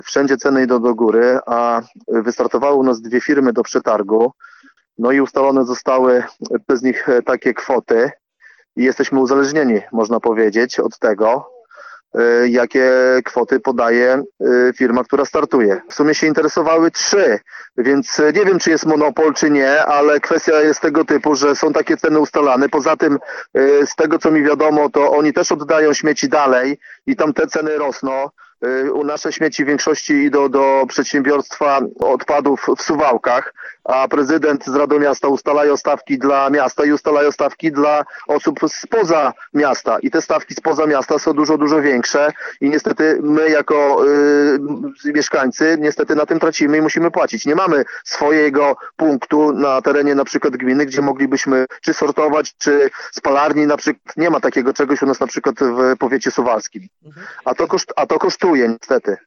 Wszędzie ceny idą do góry, a wystartowały u nas 2 firmy do przetargu. No i ustalone zostały przez nich takie kwoty i jesteśmy uzależnieni, można powiedzieć, od tego, jakie kwoty podaje firma, która startuje. W sumie się interesowały 3, więc nie wiem, czy jest monopol, czy nie, ale kwestia jest tego typu, że są takie ceny ustalane. Poza tym, z tego co mi wiadomo, to oni też oddają śmieci dalej i tam te ceny rosną. Nasze śmieci w większości idą do przedsiębiorstwa odpadów w Suwałkach, a prezydent z Rady Miasta ustalają stawki dla miasta i ustalają stawki dla osób spoza miasta. I te stawki spoza miasta są dużo, dużo większe i niestety my jako mieszkańcy niestety na tym tracimy i musimy płacić. Nie mamy swojego punktu na terenie na przykład gminy, gdzie moglibyśmy czy sortować, czy spalarni na przykład. Nie ma takiego czegoś u nas na przykład w powiecie suwalskim. A to kosztuje niestety.